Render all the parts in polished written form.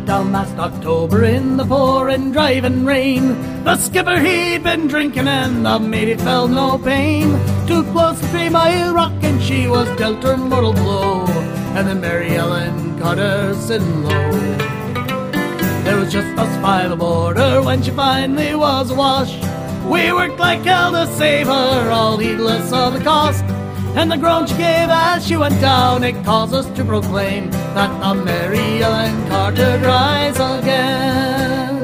down last October in the pouring, driving rain. The skipper he'd been drinking and the mate he felt no pain. Too close to 3 Mile Rock and she was dealt her mortal blow, and then Mary Ellen caught her sitting low. There was just us 5 aboard her when she finally was awash. We worked like hell to save her, all heedless of the cost. And the groan she gave as she went down, it caused us to proclaim that the Mary Ellen Carter'd rise again.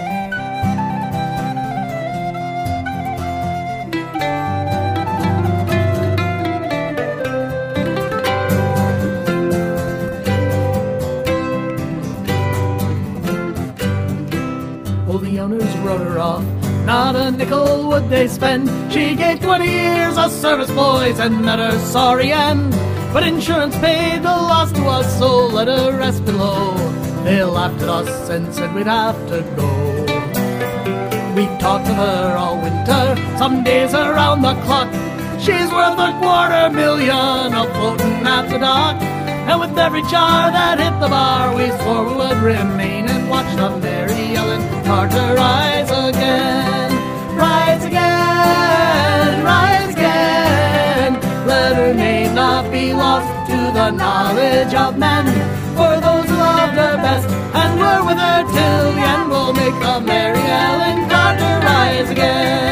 Well, the owners wrote her off, not a nickel would they spend. She gave 20 years of service, boys, and met her sorry end. But insurance paid the loss to us, so let her rest below. They laughed at us and said we'd have to go. We talked to her all winter, some days around the clock. She's worth $250,000 of floating at the dock. And with every jar that hit the bar, we swore we would remain and watch the Mary Ellen Carter rise again. Rise again, rise again. Let her name not be lost to the knowledge of men. For those who loved her best and were with her till the end will make the Mary Ellen Carter rise again.